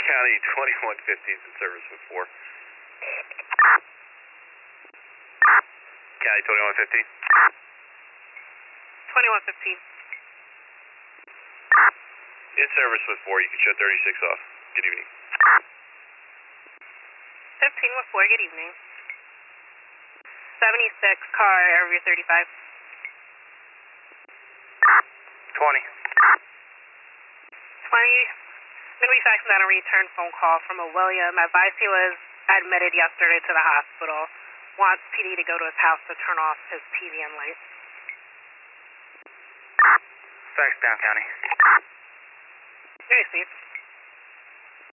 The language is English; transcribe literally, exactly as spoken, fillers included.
County, twenty-one fifteen is in service with four. County, twenty-one fifteen. twenty-one fifteen. In service with four, you can show thirty-six off. Good evening. fifteen with four, good evening. seventy-six, car, area thirty-five. twenty. twenty, I'm going to be faxing out a return phone call from a William. Advised he was admitted yesterday to the hospital. Wants P D to go to his house to turn off his T V and lights. Fax down, County. Very sweet.